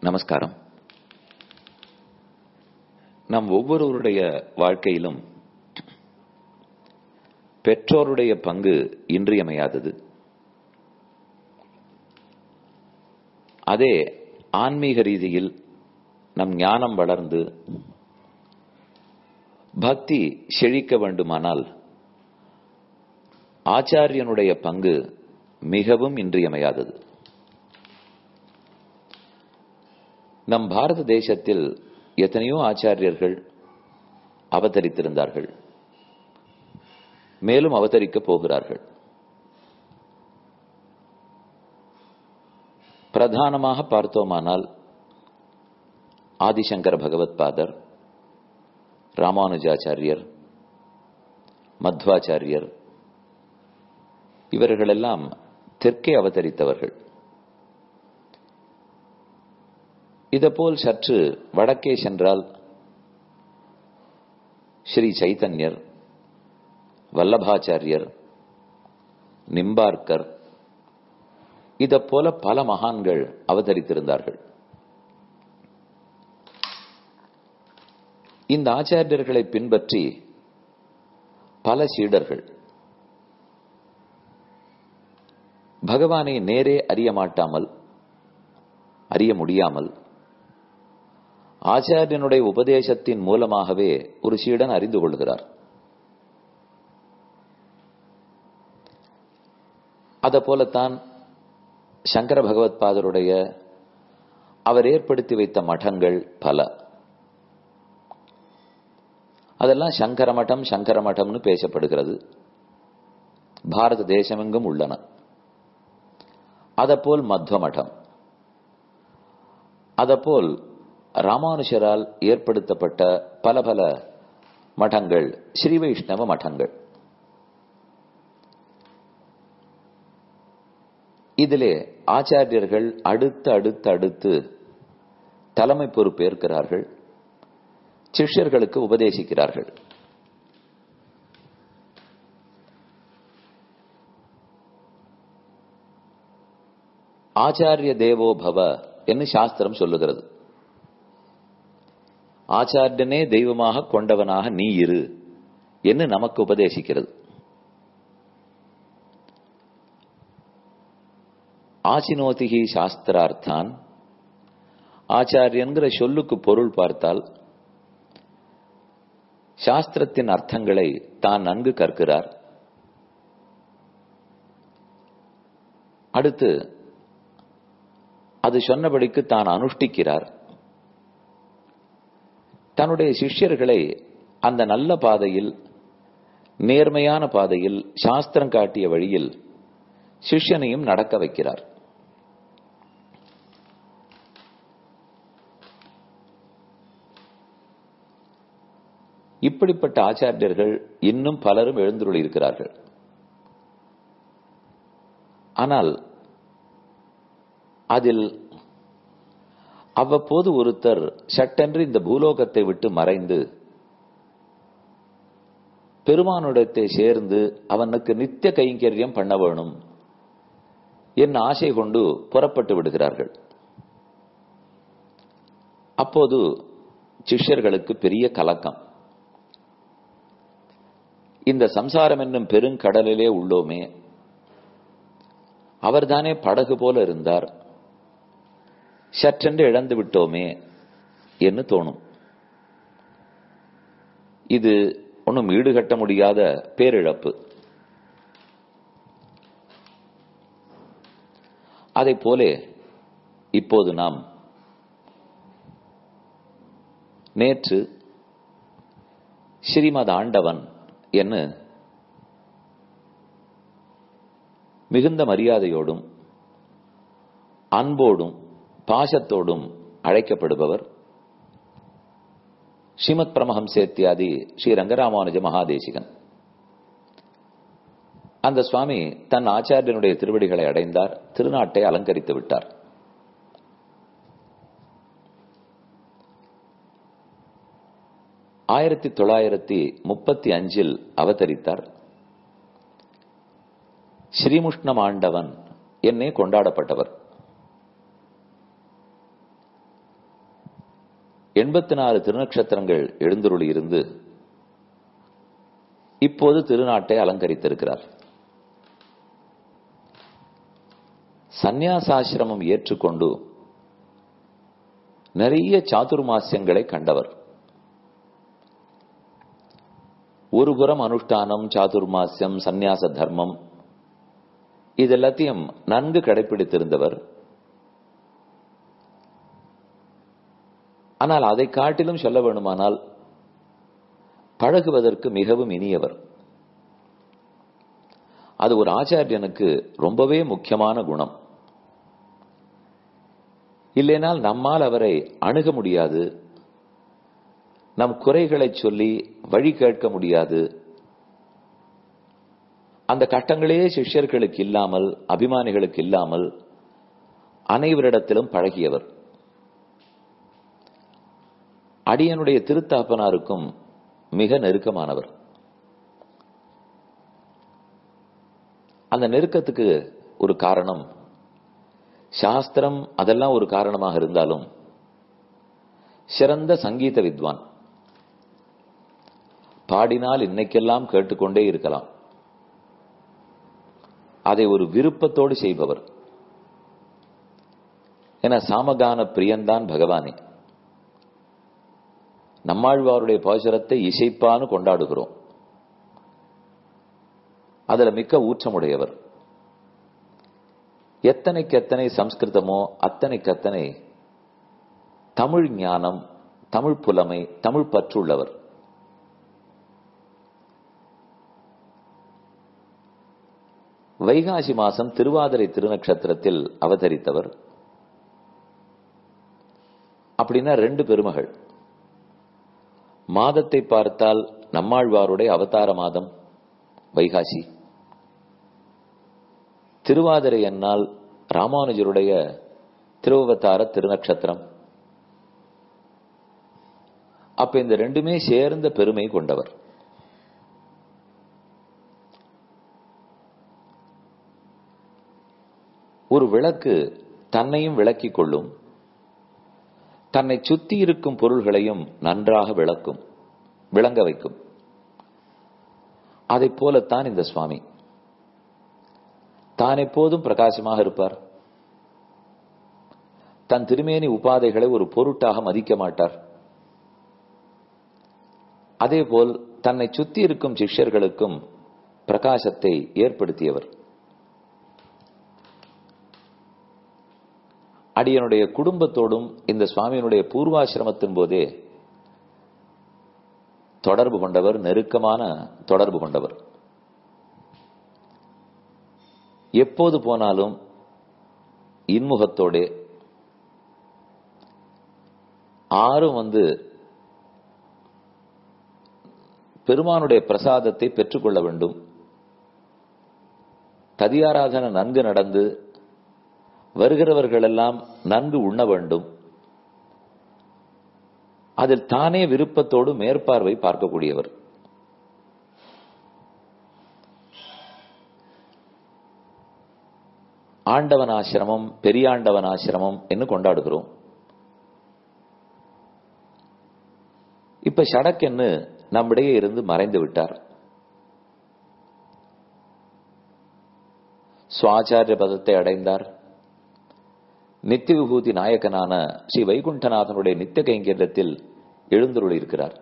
நமஸ்காரம். நம் ஒவ்வொருவருடைய வாழ்க்கையிலும் பெற்றோருடைய பங்கு இன்றியமையாதது. அதே ஆன்மீக ரீதியில் நம் ஞானம் வளர்ந்து பக்தி செழிக்க வேண்டுமானால் ஆச்சாரியனுடைய பங்கு மிகவும் இன்றியமையாதது. நம் பாரத தேசத்தில் எத்தனையோ ஆச்சாரியர்கள் அவதரித்திருந்தார்கள், மேலும் அவதரிக்கப் போகிறார்கள். பிரதானமாக பார்த்தோமானால் ஆதிசங்கர பகவத் பாதர், ராமானுஜாச்சாரியர், மத்வாச்சாரியர், இவர்களெல்லாம் தெற்கே அவதரித்தவர்கள். இதேபோல் சற்று வடக்கே சென்றால் ஸ்ரீ சைத்தன்யர், வல்லபாச்சாரியர், நிம்பார்க்கர், இதேபோல பல மகான்கள் அவதரித்திருந்தார்கள். இந்த ஆச்சாரியர்களை பின்பற்றி பல சீடர்கள் பகவானை நேரே அறிய முடியாமல் ஆச்சாரியனுடைய உபதேசத்தின் மூலமாகவே ஒரு சீடன் அறிந்து கொள்கிறார். அதேபோலத்தான் சங்கர பகவத் பாதருடைய அவர் ஏற்படுத்தி வைத்த மடங்கள் பல. அதெல்லாம் சங்கர மடம்னு பேசப்படுகிறது. பாரத தேசமெங்கும் உள்ளன. அதேபோல் மத்வ மடம், அதேபோல் ராமானுஷரால் ஏற்படுத்தப்பட்ட பல பல மடங்கள், ஸ்ரீ வைஷ்ணவ மடங்கள். இதிலே ஆச்சாரியர்கள் அடுத்து தலைமை பொறுப்பேற்கிறார்கள், சிஷ்யர்களுக்கு உபதேசிக்கிறார்கள். ஆச்சாரிய தேவோ பவ என்று சாஸ்திரம் சொல்லுகிறது. ஆச்சாரியனே தெய்வமாக கொண்டவனாக நீ இரு என்று நமக்கு உபதேசிக்கிறது. ஆசினோதிகி சாஸ்திரார்த்தான், ஆச்சாரியன்கிற சொல்லுக்கு பொருள் பார்த்தால் சாஸ்திரத்தின் அர்த்தங்களை தான் நன்கு கற்கிறார். அடுத்து அது சொன்னபடிக்கு தான் அனுஷ்டிக்கிறார். தன்னுடைய சிஷ்யர்களை அந்த நல்ல பாதையில், நேர்மையான பாதையில், சாஸ்திரம் காட்டிய வழியில் சிஷ்யனையும் நடக்க வைக்கிறார். இப்படிப்பட்ட ஆச்சாரியர்கள் இன்னும் பலரும் எழுந்துள்ள இருக்கிறார்கள். ஆனால் அதில் அவ்வப்போது ஒருத்தர் சட்டென்று இந்த பூலோகத்தை விட்டு மறைந்து பெருமானுடத்தை சேர்ந்து அவனுக்கு நித்திய கைங்கரியம் பண்ண வேணும் என் ஆசை கொண்டு புறப்பட்டு விடுகிறார்கள். அப்போது சிஷ்யர்களுக்கு பெரிய கலக்கம். இந்த சம்சாரம் என்னும் பெருங்கடலிலே உள்ளோமே, அவர்தானே படகு போல இருந்தார், சற்றென்று இழந்து விட்டோமே என்று தோணும். இது ஒன்றும் ஈடுகட்ட முடியாத பேரிழப்பு. அதை போலே இப்போது நாம் நேற்று ஸ்ரீமத் ஆண்டவன் என்று மிகுந்த மரியாதையோடும் அன்போடும் பாசத்தோடும் அழைக்கப்படுபவர் ஸ்ரீமத் பரமஹம்சேத்யாதி ஸ்ரீ ரங்கராமானுஜ மகாதேசிகன். அந்த சுவாமி தன் ஆச்சாரியனுடைய திருவடிகளை அடைந்தார், திருநாட்டை அலங்கரித்து விட்டார். ஆயிரத்தி 1935 அவதரித்தார். ஸ்ரீமுஷ்ணம் ஆண்டவன் என்னே கொண்டாடப்பட்டவர். 84 திருநட்சத்திரங்கள் எழுந்தருளி இருந்து இப்போது திருநாட்டை அலங்கரித்திருக்கிறார். சந்நியாசாசிரமம் ஏற்றுக்கொண்டு நிறைய சாதுர்மாசியங்களை கண்டவர். ஒருபுறம் அனுஷ்டானம், சாதுர்மாசியம், சந்நியாச தர்மம் இதெல்லாத்தையும் நன்கு கடைபிடித்திருந்தவர். ஆனால் அதை காட்டிலும் சொல்ல வேண்டுமானால் பழகுவதற்கு மிகவும் இனியவர். அது ஒரு ஆச்சாரியனுக்கு ரொம்பவே முக்கியமான குணம். இல்லைனால் நம்மால் அவரை அணுக முடியாது, நம் குறைகளை சொல்லி வழி கேட்க முடியாது. அந்த கட்டங்களே சிஷ்யர்களுக்கு இல்லாமல், அபிமானிகளுக்கு இல்லாமல் அனைவரிடத்திலும் பழகியவர். அடியனுடைய திருத்தாப்பனாருக்கும் மிக நெருக்கமானவர். அந்த நெருக்கத்துக்கு ஒரு காரணம் சாஸ்திரம், அதெல்லாம் ஒரு காரணமாக இருந்தாலும் சிறந்த சங்கீத வித்வான். பாடினால் இன்னைக்கெல்லாம் கேட்டுக்கொண்டே இருக்கலாம். அதை ஒரு விருப்பத்தோடு செய்பவர். என சாமகான பிரியன்தான் பகவானே. நம்மாழ்வாருடைய பாசுரத்தை இசைப்பான்னு கொண்டாடுகிறோம். அதுல மிக்க ஊற்றமுடையவர். எத்தனைக்கு எத்தனை சம்ஸ்கிருதமோ அத்தனைக்கத்தனை தமிழ் ஞானம், தமிழ் புலமை, தமிழ் பற்றுள்ளவர். வைகாசி மாசம் திருவாதிரை திருநட்சத்திரத்தில் அவதரித்தவர். அப்படின்னா 2 பெருமகள். மாதத்தை பார்த்தால் நம்மாழ்வாருடைய அவதார மாதம் வைகாசி. திருவாதிரை என்னால் ராமானுஜருடைய திருவவதார திருநட்சத்திரம். அப்ப இந்த 2மே சேர்ந்த பெருமை கொண்டவர். ஒரு விளக்கு தன்னையும் விளக்கிக் கொள்ளும், தன்னை சுத்தி இருக்கும் பொருள்களையும் நன்றாக விளங்க வைக்கும். அதை போலத்தான் இந்த சுவாமி. தான் எப்போதும் பிரகாசமாக இருப்பார். தன் திருமேனி உபாதைகளை ஒரு பொருட்டாக மதிக்க மாட்டார். அதேபோல் தன்னை சுத்தி இருக்கும் சிஷ்யர்களுக்கும் பிரகாசத்தை ஏற்படுத்தியவர். அடியனுடைய குடும்பத்தோடும் இந்த சுவாமியினுடைய பூர்வாசிரமத்தின் போதே தொடர்பு கொண்டவர், நெருக்கமான தொடர்பு கொண்டவர். எப்போது போனாலும் இன்முகத்தோடே ஆரும் பெருமானுடைய பிரசாதத்தை பெற்றுக்கொள்ள வேண்டும், ததியாராதன நன்கு நடந்து வருகிறவர்கள் எல்லாம் நன்கு உண்ண வேண்டும். அதில் தானே விருப்பத்தோடு மேற்பார்வை பார்க்கக்கூடியவர். ஆண்டவன் ஆசிரமம், பெரியாண்டவன் ஆசிரமம் என்று கொண்டாடுகிறோம். இப்ப ஷடக்கென்னு நம்மிடையே இருந்து மறைந்து விட்டார். சுவாச்சாரிய பதத்தை அடைந்தார். நித்திய விபூதி நாயகனான ஸ்ரீ வைகுண்டநாதனுடைய நித்திய கைங்கரியத்தில் எழுந்தருளி இருக்கிறார்.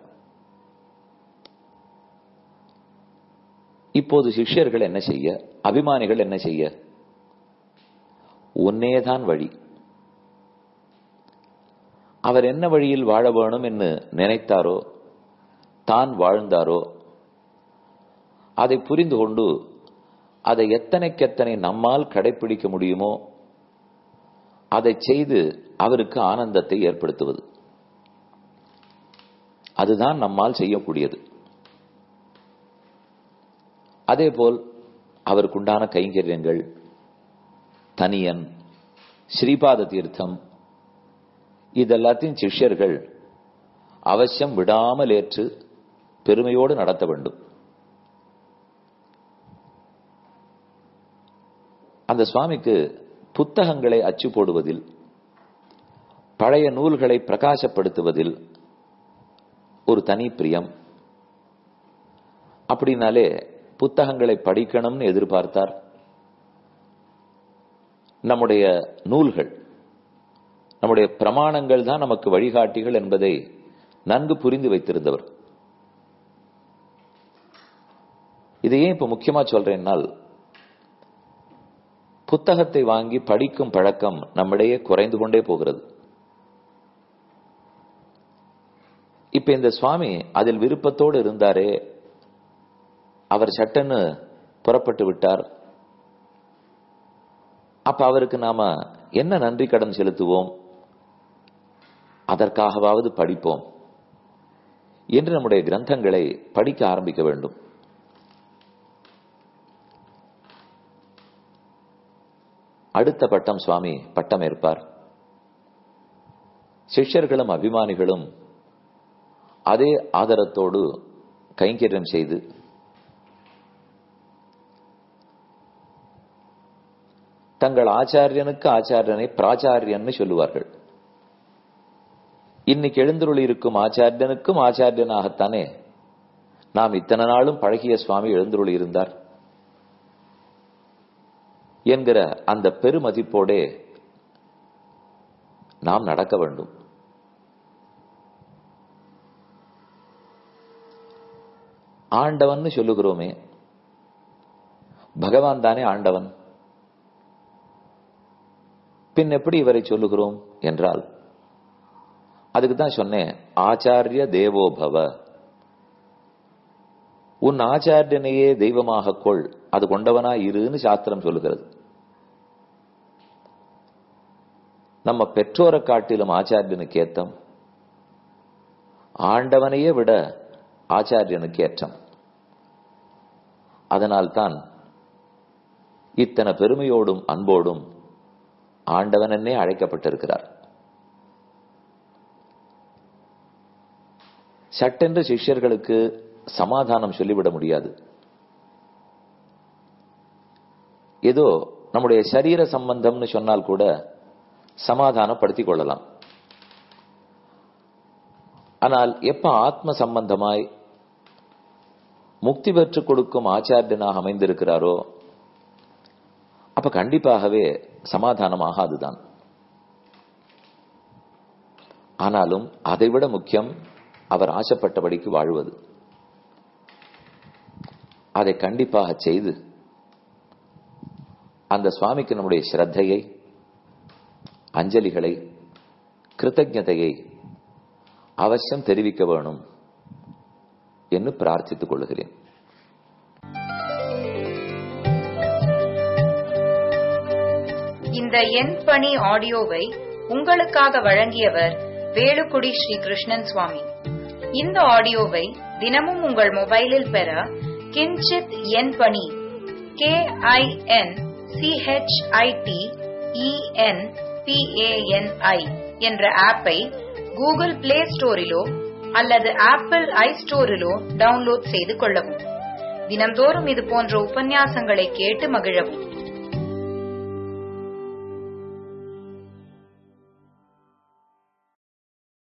இப்போது சிஷ்யர்கள் என்ன செய்ய, அபிமானிகள் என்ன செய்ய? ஒன்னேதான் வழி. அவர் என்ன வழியில் வாழ வேணும் என்று நினைத்தாரோ, தான் வாழ்ந்தாரோ, அதை புரிந்து கொண்டு அதை எத்தனைக்கெத்தனை நம்மால் கடைபிடிக்க முடியுமோ அதை செய்து அவருக்கு ஆனந்தத்தை ஏற்படுத்துவது. அதுதான் நம்மால் செய்யக்கூடியது. அதேபோல் அவருக்குண்டான கைங்கரியங்கள், தனியன், ஸ்ரீபாத தீர்த்தம், இதெல்லாத்தையும் சிஷ்யர்கள் அவசியம் விடாமல் ஏற்று பெருமையோடு நடத்த வேண்டும். அந்த சுவாமிக்கு புத்தகங்களை அச்சு போடுவதில், பழைய நூல்களை பிரகாசப்படுத்துவதில் ஒரு தனி பிரியம். அப்படின்னாலே புத்தகங்களை படிக்கணும்னு எதிர்பார்த்தார். நம்முடைய நூல்கள், நம்முடைய பிரமாணங்கள் தான் நமக்கு வழிகாட்டிகள் என்பதை நன்கு புரிந்து வைத்திருந்தவர். இதையே இப்ப முக்கியமா சொல்றேன்னால், புத்தகத்தை வாங்கி படிக்கும் பழக்கம் நம்மிடையே குறைந்து கொண்டே போகிறது. இப்ப இந்த சுவாமி அதில் விருப்பத்தோடு இருந்தாரே, அவர் சட்டன்னு புறப்பட்டு விட்டார். அப்ப அவருக்கு நாம என்ன நன்றி கடன் செலுத்துவோம்? அதற்காகவாவது படிப்போம் என்று நம்முடைய கிரந்தங்களை படிக்க ஆரம்பிக்க வேண்டும். அடுத்த பட்டம் சுவாமி பட்டம் ஏற்பார். சிஷ்யர்களும் அபிமானிகளும் அதே ஆதரத்தோடு கைங்கரியம் செய்து தங்கள் ஆச்சாரியனுக்கு ஆச்சாரியனை பிராச்சாரியன்னு சொல்லுவார்கள். இன்னைக்கு எழுந்தருளி இருக்கும் ஆச்சாரியனுக்கும் ஆச்சாரியனாகத்தானே நாம் இத்தனை நாளும் பழகிய சுவாமி எழுந்தருளி இருந்தார் என்கிற அந்த பெருமதிப்போடே நாம் நடக்க வேண்டும். ஆண்டவன் சொல்லுகிறோமே, பகவான் தானே ஆண்டவன். பின் எப்படி இவரை சொல்லுகிறோம் என்றால், அதுக்கு தான் சொன்னேன், ஆச்சாரிய தேவோபவ. உன் ஆச்சாரியனையே தெய்வமாக கொள், அது கொண்டவனா இருன்னு சாஸ்திரம் சொல்லுகிறது. நம்ம பெற்றோரை காட்டிலும் ஆச்சாரியனுக்கு ஏத்தம், ஆண்டவனையே விட ஆச்சாரியனுக்கு ஏற்றம். அதனால்தான் இத்தனை பெருமையோடும் அன்போடும் ஆண்டவனே அழைக்கப்பட்டிருக்கிறார். சட்டென்று சிஷ்யர்களுக்கு சமாதானம் சொல்லிவிட முடியாது. ஏதோ நம்முடைய சரீர சம்பந்தம்னு சொன்னால் கூட சமாதானப்படுத்திக் கொள்ளலாம். ஆனால் எப்ப ஆத்ம சம்பந்தமாய் முக்தி பெற்றுக் கொடுக்கும் ஆச்சாரியனாக அமைந்திருக்கிறாரோ அப்ப கண்டிப்பாகவே சமாதானம் ஆகாதுதான். ஆனாலும் அதைவிட முக்கியம் அவர் ஆசைப்பட்டபடிக்கு வாழ்வது. அதை கண்டிப்பாக செய்து அந்த சுவாமிக்கு நம்முடைய ஸ்ரத்தையை, அஞ்சலிகளை, கிருத்தஜதையை அவசியம் தெரிவிக்க வேணும் என்று பிரார்த்தித்துக் கொள்கிறேன். இந்த என் பணி ஆடியோவை உங்களுக்காக வழங்கியவர் வேலுக்குடி ஸ்ரீ கிருஷ்ணன் சுவாமி. இந்த ஆடியோவை தினமும் உங்கள் மொபைலில் பெற கிஞ்சித் என் பணி KINCHITENPANI என்ற ஆப்பை கூகுள் பிளே ஸ்டோரிலோ அல்லது ஆப்பிள் ஐஸ்டோரிலோ டவுன்லோட் செய்து கொள்ளவும். தினந்தோறும் இது போன்ற உபன்யாசங்களை கேட்டு மகிழவும்.